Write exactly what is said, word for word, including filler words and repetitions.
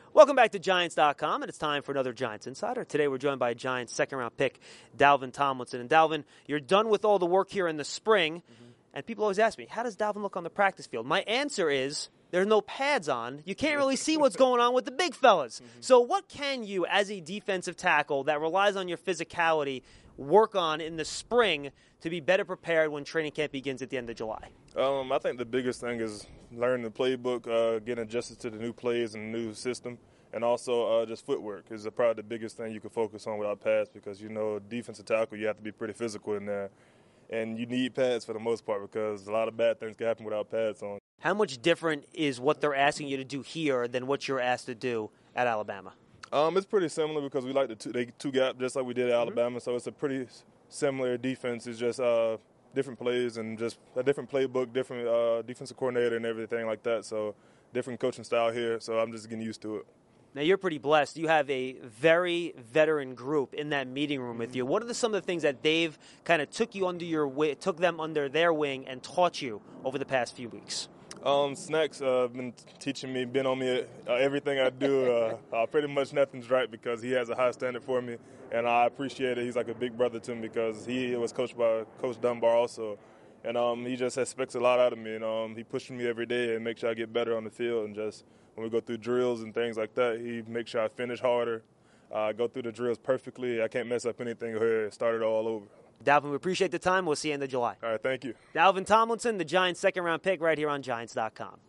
Welcome back to Giants dot com, and it's time for another Giants Insider. Today we're joined by Giants second-round pick, Dalvin Tomlinson. And Dalvin, you're done with all the work here in the spring, mm-hmm. and people always ask me, how does Dalvin look on the practice field? My answer is, there's no pads on. You can't really see what's going on with the big fellas. Mm-hmm. So what can you, as a defensive tackle that relies on your physicality, work on in the spring to be better prepared when training camp begins at the end of July? Um, I think the biggest thing is learning the playbook, uh, getting adjusted to the new plays and the new system, and also uh, just footwork is probably the biggest thing you can focus on without pads because, you know, defensive tackle, you have to be pretty physical in there. And you need pads for the most part because a lot of bad things can happen without pads on. How much different is what they're asking you to do here than what you're asked to do at Alabama? Um, it's pretty similar because we like the two, they two gap just like we did at mm-hmm. Alabama, so it's a pretty similar defense. It's just uh, different plays and just a different playbook, different uh, defensive coordinator and everything like that. So different coaching style here, so I'm just getting used to it. Now, you're pretty blessed. You have a very veteran group in that meeting room with you. What are the, some of the things that they've kind of took you under your wi- took them under their wing and taught you over the past few weeks? Um, Snacks uh, been teaching me, been on me uh, everything I do. Uh, uh, pretty much nothing's right because he has a high standard for me, and I appreciate it. He's like a big brother to me because he was coached by Coach Dunbar also, and um, he just expects a lot out of me. And um, he pushes me every day and makes sure I get better on the field. And just when we go through drills and things like that, he makes sure I finish harder. I uh, go through the drills perfectly. I can't mess up anything here. Start it all over. Dalvin, we appreciate the time. We'll see you in the July. All right, thank you. Dalvin Tomlinson, the Giants' second-round pick right here on Giants dot com.